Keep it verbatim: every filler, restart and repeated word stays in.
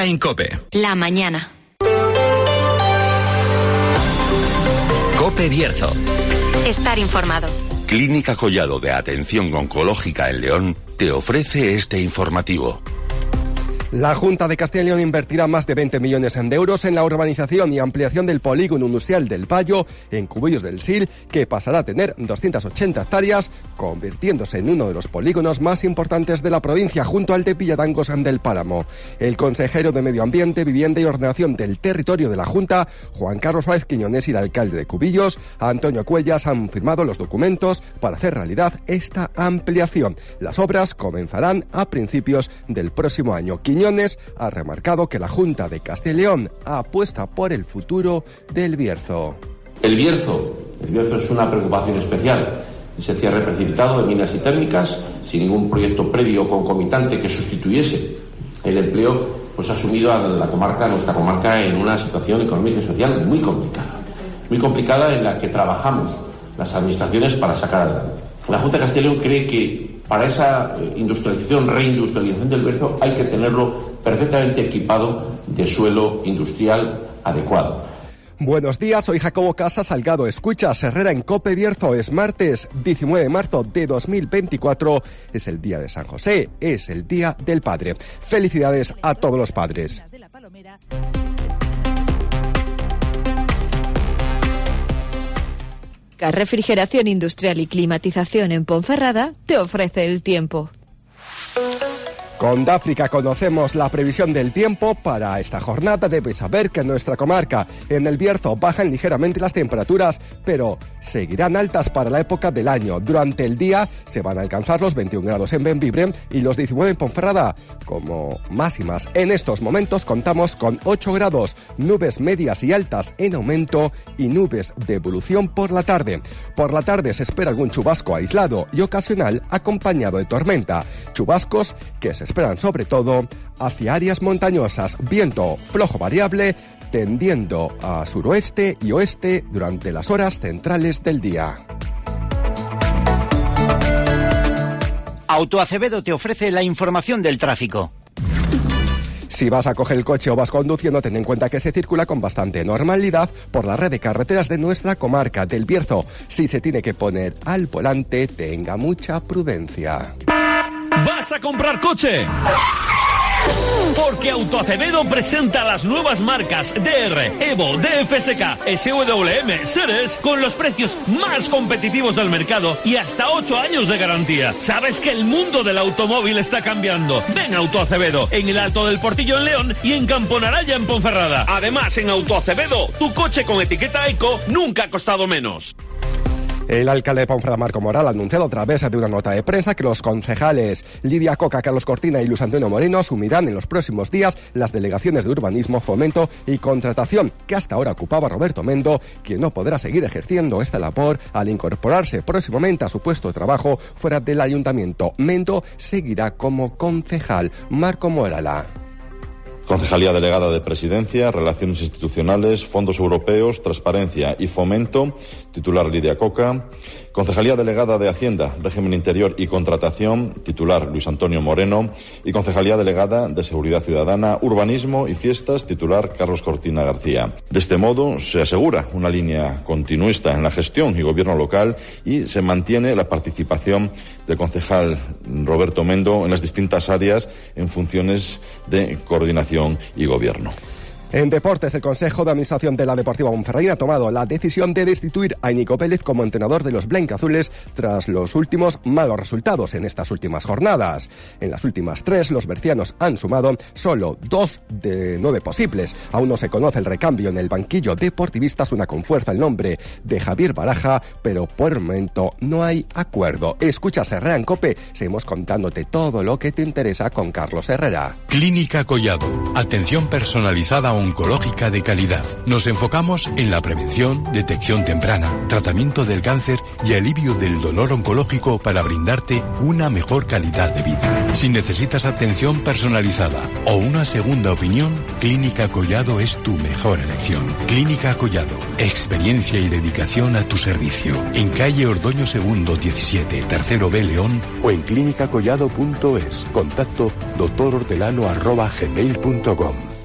en COPE. La mañana. COPE Bierzo. Estar informado. Clínica Collado de Atención Oncológica en León te ofrece este informativo. La Junta de Castilla y León invertirá más de veinte millones de euros en la urbanización y ampliación del polígono industrial del Bayo, en Cubillos del Sil, que pasará a tener doscientas ochenta hectáreas, convirtiéndose en uno de los polígonos más importantes de la provincia, junto al de Villadangos del Páramo. El consejero de Medio Ambiente, Vivienda y Ordenación del Territorio de la Junta, Juan Carlos Suárez Quiñones, y el alcalde de Cubillos, Antonio Cuellas, han firmado los documentos para hacer realidad esta ampliación. Las obras comenzarán a principios del próximo año. Quiñones ha remarcado que la Junta de Castilla y León apuesta por el futuro del Bierzo. El Bierzo, el Bierzo es una preocupación especial. Ese cierre precipitado de minas y térmicas, sin ningún proyecto previo concomitante que sustituyese el empleo, pues ha sumido a la comarca, a nuestra comarca, en una situación económica y social muy complicada. Muy complicada, en la que trabajamos las administraciones para sacar adelante. La Junta de Castilla y León cree que para esa industrialización, reindustrialización del Bierzo, hay que tenerlo perfectamente equipado de suelo industrial adecuado. Buenos días, soy Jacobo Casa Salgado. Escuchas Herrera en COPE Bierzo. Es martes diecinueve de marzo de dos mil veinticuatro. Es el día de San José, es el día del padre. Felicidades a todos los padres. Refrigeración Industrial y Climatización en Ponferrada te ofrece el tiempo. Con Dáfrica conocemos la previsión del tiempo para esta jornada. Debes saber que en nuestra comarca, en el Bierzo, bajan ligeramente las temperaturas, pero seguirán altas para la época del año. Durante el día se van a alcanzar los veintiún grados en Bembibre y los diecinueve en Ponferrada. Como máximas, en estos momentos contamos con ocho grados, nubes medias y altas en aumento y nubes de evolución por la tarde. Por la tarde se espera algún chubasco aislado y ocasional acompañado de tormenta. Chubascos que se esperan sobre todo hacia áreas montañosas, viento flojo variable tendiendo a suroeste y oeste durante las horas centrales del día. Autoacevedo te ofrece la información del tráfico. Si vas a coger el coche o vas conduciendo, ten en cuenta que se circula con bastante normalidad por la red de carreteras de nuestra comarca del Bierzo. Si se tiene que poner al volante, tenga mucha prudencia. ¿Vas a comprar coche? Porque Autoacevedo presenta las nuevas marcas D R, Evo, D F S K, S W M, Ceres con los precios más competitivos del mercado y hasta ocho años de garantía. ¿Sabes que el mundo del automóvil está cambiando? Ven a Autoacevedo en el Alto del Portillo en León y en Camponaraya en Ponferrada. Además, en Autoacevedo, tu coche con etiqueta Eco nunca ha costado menos. El alcalde de Ponferrada, Marco Moral, ha anunciado a través de una nota de prensa que los concejales Lidia Coca, Carlos Cortina y Luis Antonio Moreno asumirán en los próximos días las delegaciones de Urbanismo, Fomento y Contratación que hasta ahora ocupaba Roberto Mendo, quien no podrá seguir ejerciendo esta labor al incorporarse próximamente a su puesto de trabajo fuera del ayuntamiento. Mendo seguirá como concejal. Marco Morala. Concejalía Delegada de Presidencia, Relaciones Institucionales, Fondos Europeos, Transparencia y Fomento, titular Lidia Coca. Concejalía Delegada de Hacienda, Régimen Interior y Contratación, titular Luis Antonio Moreno. Y Concejalía Delegada de Seguridad Ciudadana, Urbanismo y Fiestas, titular Carlos Cortina García. De este modo se asegura una línea continuista en la gestión y gobierno local y se mantiene la participación del concejal Roberto Mendo en las distintas áreas en funciones de coordinación y gobierno. En deportes, el Consejo de Administración de la Deportiva Ponferradina ha tomado la decisión de destituir a Íñigo Pérez como entrenador de los blanquiazules tras los últimos malos resultados en estas últimas jornadas. En las últimas tres, los bercianos han sumado solo dos de nueve posibles. Aún no se conoce el recambio en el banquillo deportivistas, una con fuerza el nombre de Javier Baraja, pero por el momento no hay acuerdo. Escuchas Herrera en COPE, seguimos contándote todo lo que te interesa con Carlos Herrera. Clínica Collado, atención personalizada oncológica de calidad. Nos enfocamos en la prevención, detección temprana, tratamiento del cáncer y alivio del dolor oncológico para brindarte una mejor calidad de vida. Si necesitas atención personalizada o una segunda opinión, Clínica Collado es tu mejor elección. Clínica Collado, experiencia y dedicación a tu servicio. En calle Ordoño Segundo diecisiete, Tercero B, León, o en clínica collado punto es. Contacto doctor hortelano arroba gmail punto com.